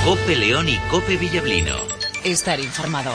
COPE León y COPE Villablino. Estar informado.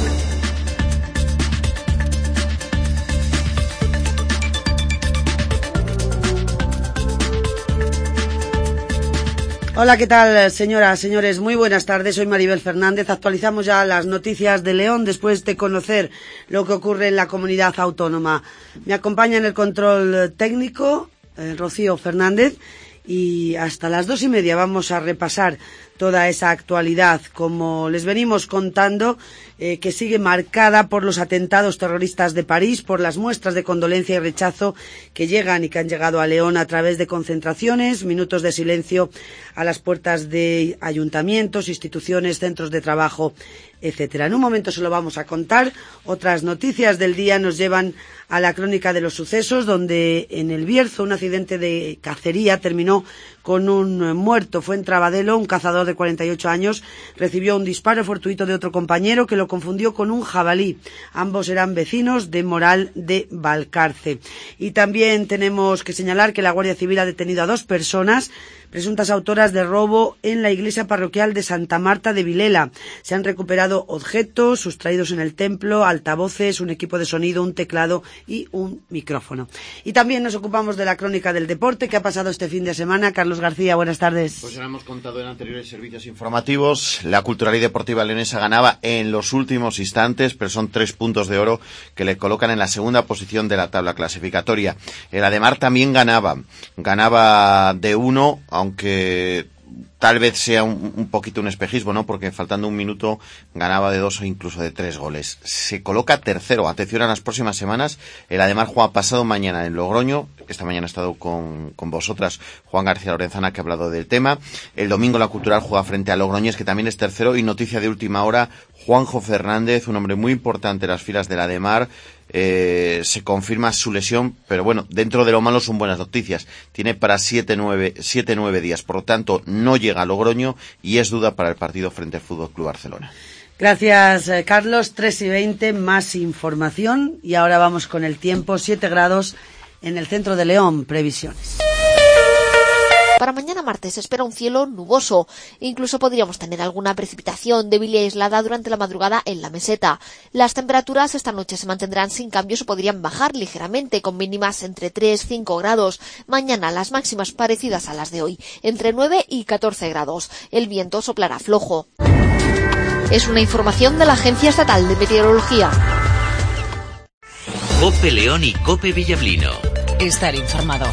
Hola, ¿qué tal, señoras, señores? Muy buenas tardes, soy Maribel Fernández. Actualizamos ya las noticias de León después de conocer lo que ocurre en la comunidad autónoma. Me acompaña en el control técnico Rocío Fernández y hasta las 2:30 vamos a repasar toda esa actualidad, como les venimos contando, que sigue marcada por los atentados terroristas de París, por las muestras de condolencia y rechazo que llegan y que han llegado a León a través de concentraciones, minutos de silencio a las puertas de ayuntamientos, instituciones, centros de trabajo, etcétera. En un momento se lo vamos a contar. Otras noticias del día nos llevan a la crónica de los sucesos, donde en El Bierzo un accidente de cacería terminó con un muerto. Fue en Trabadelo, un cazador de 48 años recibió un disparo fortuito de otro compañero que lo confundió con un jabalí. Ambos eran vecinos de Moral de Valcarce. Y también tenemos que señalar que la Guardia Civil ha detenido a 2 personas presuntas autoras de robo en la iglesia parroquial de Santa Marta de Vilela. Se han recuperado objetos sustraídos en el templo, altavoces, un equipo de sonido, un teclado y un micrófono. Y también nos ocupamos de la crónica del deporte que ha pasado este fin de semana. Carlos García, buenas tardes. Pues ya lo hemos contado en anteriores servicios informativos. La Cultural y Deportiva Leonesa ganaba en los últimos instantes, pero son 3 puntos de oro que le colocan en la segunda posición de la tabla clasificatoria. El Ademar también ganaba de 1, aunque tal vez sea un poquito un espejismo, ¿no? Porque faltando un minuto ganaba de 2 o incluso de 3 goles. Se coloca tercero. Atención a las próximas semanas. El Ademar juega pasado mañana en Logroño. Esta mañana ha estado con vosotras Juan García Lorenzana, que ha hablado del tema. El domingo la Cultural juega frente a Logroñés, que también es tercero. Y noticia de última hora, Juanjo Fernández, un hombre muy importante en las filas del Ademar. Se confirma su lesión, pero bueno, dentro de lo malo son buenas noticias. Tiene para 7-9 días, por lo tanto no llega a Logroño y es duda para el partido frente al Fútbol Club Barcelona. Gracias, Carlos. 3:20, más información. Y ahora vamos con el tiempo. 7 grados en el centro de León. Previsiones. Para mañana martes se espera un cielo nuboso. Incluso podríamos tener alguna precipitación débil y aislada durante la madrugada en la meseta. Las temperaturas esta noche se mantendrán sin cambios o podrían bajar ligeramente, con mínimas entre 3 y 5 grados. Mañana las máximas parecidas a las de hoy, entre 9 y 14 grados. El viento soplará flojo. Es una información de la Agencia Estatal de Meteorología. COPE León y COPE Villablino. Estar informado.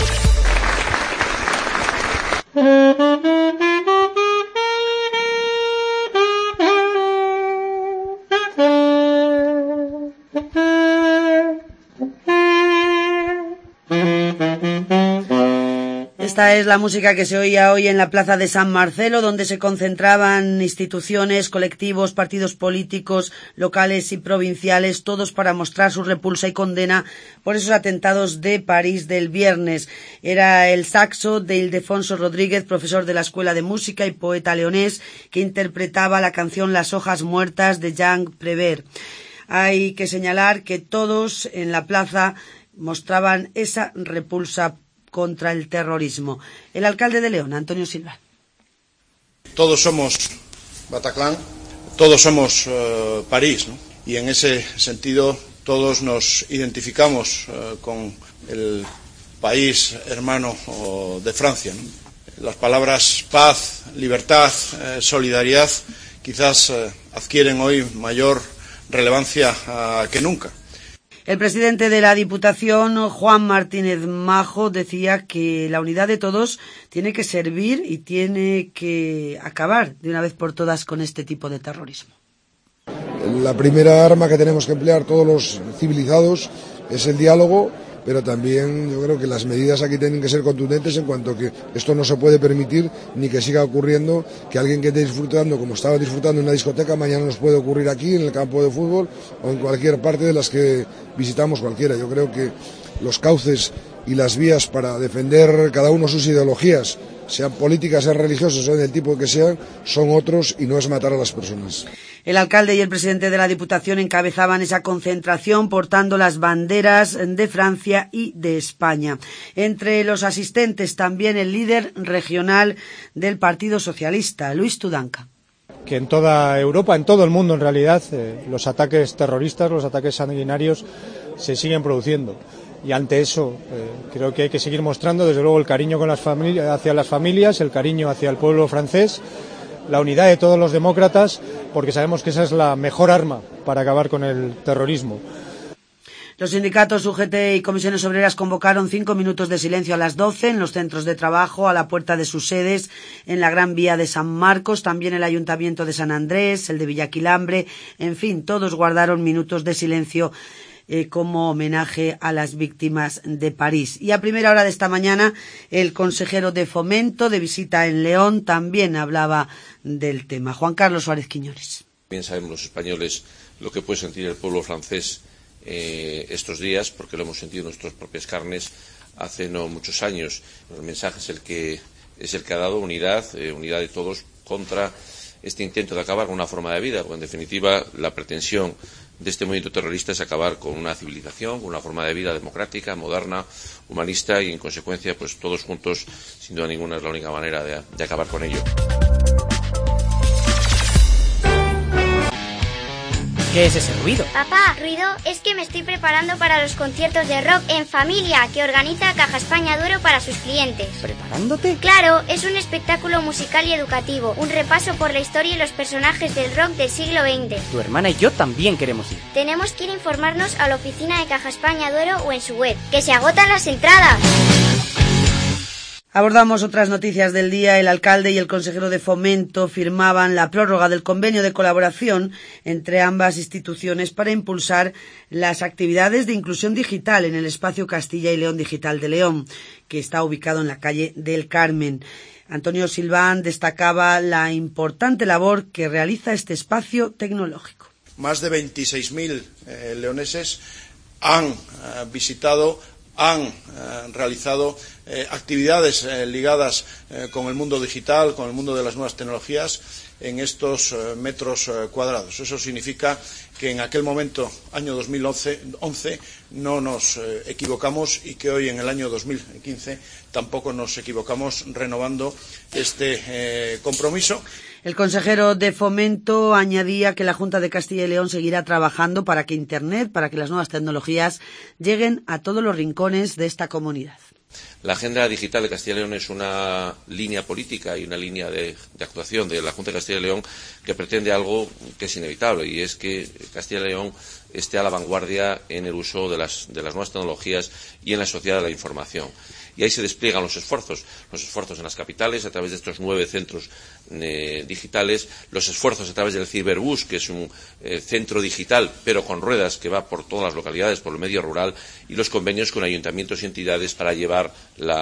Esta es la música que se oía hoy en la plaza de San Marcelo, donde se concentraban instituciones, colectivos, partidos políticos, locales y provinciales, todos para mostrar su repulsa y condena por esos atentados de París del viernes. Era el saxo de Ildefonso Rodríguez, profesor de la Escuela de Música y poeta leonés, que interpretaba la canción Las hojas muertas de Jean Prévert. Hay que señalar que todos en la plaza mostraban esa repulsa contra el terrorismo. El alcalde de León, Antonio Silva. Todos somos Bataclan, todos somos París, ¿no? Y en ese sentido todos nos identificamos con el país hermano de Francia, ¿no? Las palabras paz, libertad, solidaridad quizás adquieren hoy mayor relevancia que nunca. El presidente de la Diputación, Juan Martínez Majo, decía que la unidad de todos tiene que servir y tiene que acabar de una vez por todas con este tipo de terrorismo. La primera arma que tenemos que emplear todos los civilizados es el diálogo, pero también yo creo que las medidas aquí tienen que ser contundentes en cuanto a que esto no se puede permitir ni que siga ocurriendo que alguien que esté disfrutando como estaba disfrutando en una discoteca mañana nos puede ocurrir aquí en el campo de fútbol o en cualquier parte de las que visitamos cualquiera. Yo creo que los cauces y las vías para defender cada uno sus ideologías sean políticas, sean religiosas, sean del tipo que sean, son otros y no es matar a las personas. El alcalde y el presidente de la Diputación encabezaban esa concentración portando las banderas de Francia y de España. Entre los asistentes también el líder regional del Partido Socialista, Luis Tudanca. Que en toda Europa, en todo el mundo en realidad, los ataques terroristas, los ataques sanguinarios se siguen produciendo. Y ante eso creo que hay que seguir mostrando desde luego el cariño hacia las familias, el cariño hacia el pueblo francés, la unidad de todos los demócratas, porque sabemos que esa es la mejor arma para acabar con el terrorismo. Los sindicatos UGT y comisiones obreras convocaron 5 minutos de silencio a las 12 en los centros de trabajo, a la puerta de sus sedes, en la Gran Vía de San Marcos, también el Ayuntamiento de San Andrés, el de Villaquilambre, en fin, todos guardaron minutos de silencio como homenaje a las víctimas de París. Y a primera hora de esta mañana, el consejero de Fomento, de visita en León, también hablaba del tema. Juan Carlos Suárez Quiñones. Bien sabemos los españoles lo que puede sentir el pueblo francés estos días, porque lo hemos sentido en nuestras propias carnes hace no muchos años. El mensaje es el que ha dado unidad de todos contra este intento de acabar con una forma de vida, porque en definitiva la pretensión de este movimiento terrorista es acabar con una civilización, con una forma de vida democrática, moderna, humanista y en consecuencia pues todos juntos sin duda ninguna es la única manera de acabar con ello. ¿Qué es ese ruido? Papá, ruido es que me estoy preparando para los conciertos de rock en familia que organiza Caja España Duero para sus clientes. ¿Preparándote? Claro, es un espectáculo musical y educativo, un repaso por la historia y los personajes del rock del siglo XX. Tu hermana y yo también queremos ir. Tenemos que ir a informarnos a la oficina de Caja España Duero o en su web, que se agotan las entradas. Abordamos otras noticias del día. El alcalde y el consejero de Fomento firmaban la prórroga del convenio de colaboración entre ambas instituciones para impulsar las actividades de inclusión digital en el espacio Castilla y León Digital de León, que está ubicado en la calle del Carmen. Antonio Silván destacaba la importante labor que realiza este espacio tecnológico. Más de 26.000 leoneses han visitado, han realizado actividades ligadas con el mundo digital, con el mundo de las nuevas tecnologías en estos metros cuadrados. Eso significa que en aquel momento, año 2011, no nos equivocamos y que hoy, en el año 2015, tampoco nos equivocamos renovando este compromiso. El consejero de Fomento añadía que la Junta de Castilla y León seguirá trabajando para que Internet, para que las nuevas tecnologías lleguen a todos los rincones de esta comunidad. La agenda digital de Castilla y León es una línea política y una línea de actuación de la Junta de Castilla y León que pretende algo que es inevitable, y es que Castilla y León esté a la vanguardia en el uso de las nuevas tecnologías y en la sociedad de la información. Y ahí se despliegan los esfuerzos en las capitales a través de estos 9 centros digitales, los esfuerzos a través del Ciberbus, que es un centro digital pero con ruedas que va por todas las localidades, por el medio rural, y los convenios con ayuntamientos y entidades para llevar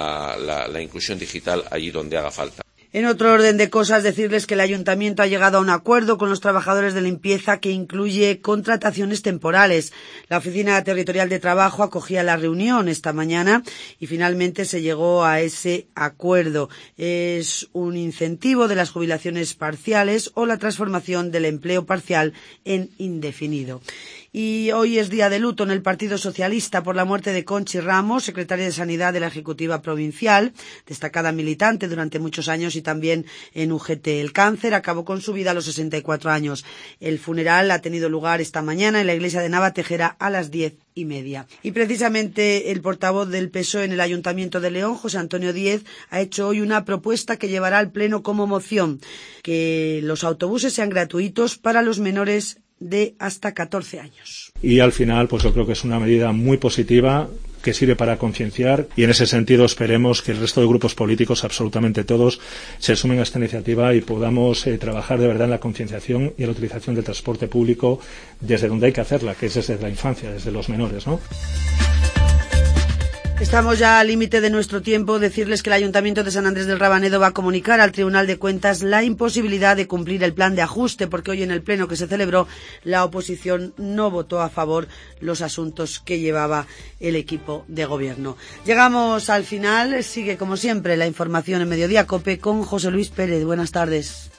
la inclusión digital allí donde haga falta. En otro orden de cosas, decirles que el Ayuntamiento ha llegado a un acuerdo con los trabajadores de limpieza que incluye contrataciones temporales. La Oficina Territorial de Trabajo acogía la reunión esta mañana y finalmente se llegó a ese acuerdo. Es un incentivo de las jubilaciones parciales o la transformación del empleo parcial en indefinido. Y hoy es día de luto en el Partido Socialista por la muerte de Conchi Ramos, secretaria de Sanidad de la Ejecutiva Provincial, destacada militante durante muchos años y también en UGT. El cáncer acabó con su vida a los 64 años. El funeral ha tenido lugar esta mañana en la iglesia de Navatejera a las 10:30. Y precisamente el portavoz del PSOE en el Ayuntamiento de León, José Antonio Díez, ha hecho hoy una propuesta que llevará al Pleno como moción, que los autobuses sean gratuitos para los menores de hasta 14 años. Y al final, pues yo creo que es una medida muy positiva que sirve para concienciar, y en ese sentido esperemos que el resto de grupos políticos, absolutamente todos, se sumen a esta iniciativa y podamos trabajar de verdad en la concienciación y en la utilización del transporte público desde donde hay que hacerla, que es desde la infancia, desde los menores, ¿no? Estamos ya al límite de nuestro tiempo. Decirles que el Ayuntamiento de San Andrés del Rabanedo va a comunicar al Tribunal de Cuentas la imposibilidad de cumplir el plan de ajuste, porque hoy en el pleno que se celebró la oposición no votó a favor los asuntos que llevaba el equipo de gobierno. Llegamos al final. Sigue como siempre la información en Mediodía COPE con José Luis Pérez. Buenas tardes.